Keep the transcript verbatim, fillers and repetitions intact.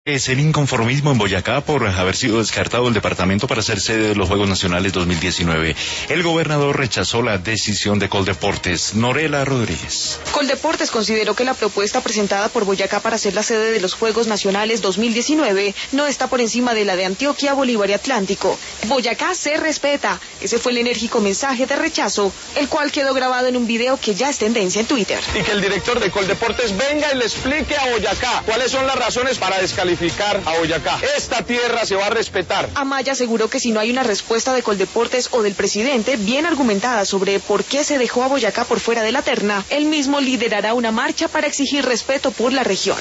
Es el inconformismo en Boyacá por haber sido descartado el departamento para ser sede de los Juegos Nacionales dos mil diecinueve. El gobernador rechazó la decisión de Coldeportes. Norela Rodríguez. Coldeportes consideró que la propuesta presentada por Boyacá para ser la sede de los Juegos Nacionales dos mil diecinueve no está por encima de la de Antioquia, Bolívar y Atlántico. Boyacá se respeta. Ese fue el enérgico mensaje de rechazo, el cual quedó grabado en un video que ya es tendencia en Twitter. Y que el director de Coldeportes venga y le explique a Boyacá cuáles son las razones para descalificar a Boyacá. Esta tierra se va a respetar. Amaya aseguró que si no hay una respuesta de Coldeportes o del presidente bien argumentada sobre por qué se dejó a Boyacá por fuera de la terna, él mismo liderará una marcha para exigir respeto por la región.